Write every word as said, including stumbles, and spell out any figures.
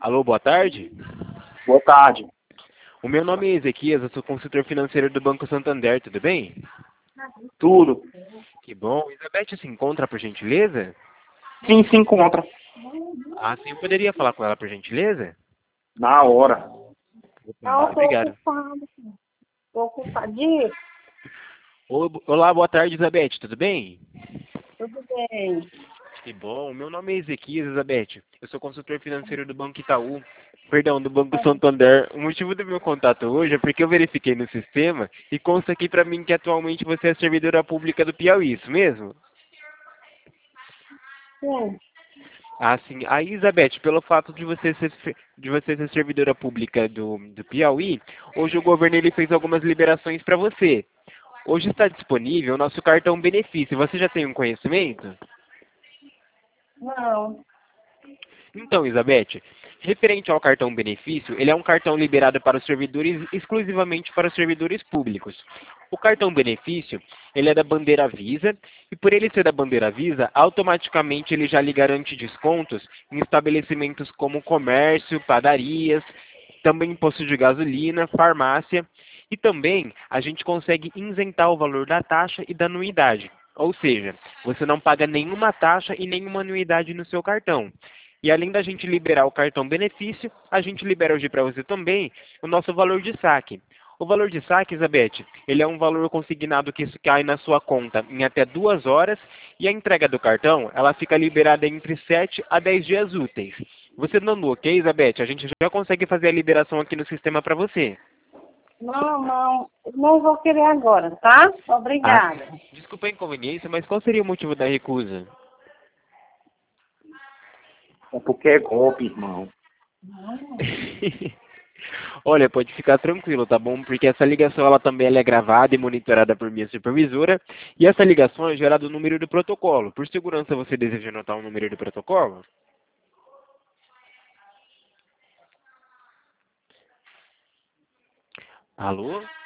Alô, boa tarde. Boa tarde. O meu nome é Ezequias, eu sou consultor financeiro do Banco Santander, tudo bem? Tudo? Que bom. Elizabeth se encontra, por gentileza? Sim, se encontra. Ah, sim, eu poderia falar com ela, por gentileza? Na hora. Opa, Não, muito estou obrigado. ocupado. Estou ocupadinho. Ô, Olá, boa tarde, Elizabeth, tudo bem? Tudo bem. Que bom. Meu nome é Ezequias, Elizabeth. Eu sou consultor financeiro do Banco Itaú. Perdão, do Banco Santander. O motivo do meu contato hoje é porque eu verifiquei no sistema e consta aqui pra mim que atualmente você é servidora pública do Piauí, isso mesmo? Sim. Ah, sim. Aí, Elizabeth, pelo fato de você ser, de você ser servidora pública do, do Piauí, hoje o governo ele fez algumas liberações para você. Hoje está disponível o nosso cartão benefício. Você já tem um conhecimento? Não. Então, Elizabeth, referente ao cartão benefício, ele é um cartão liberado para os servidores, exclusivamente para os servidores públicos. O cartão benefício, ele é da bandeira Visa, e por ele ser da bandeira Visa, automaticamente ele já lhe garante descontos em estabelecimentos como comércio, padarias, também posto de gasolina, farmácia, e também a gente consegue isentar o valor da taxa e da anuidade. Ou seja, você não paga nenhuma taxa e nenhuma anuidade no seu cartão. E além da gente liberar o cartão benefício, a gente libera hoje para você também o nosso valor de saque. O valor de saque, Elizabeth, ele é um valor consignado que cai na sua conta em até duas horas e a entrega do cartão, ela fica liberada entre sete a dez dias úteis. Você dando ok, Elizabeth, a gente já consegue fazer a liberação aqui no sistema para você. Não, não. Não vou querer agora, tá? Ah, Obrigada. desculpa a inconveniência, mas qual seria o motivo da recusa? É porque é golpe, irmão. Olha, pode ficar tranquilo, tá bom? Porque essa ligação ela também ela é gravada e monitorada por minha supervisora. E essa ligação é gerada o número do protocolo. Por segurança, você deseja anotar o número do protocolo? Alô?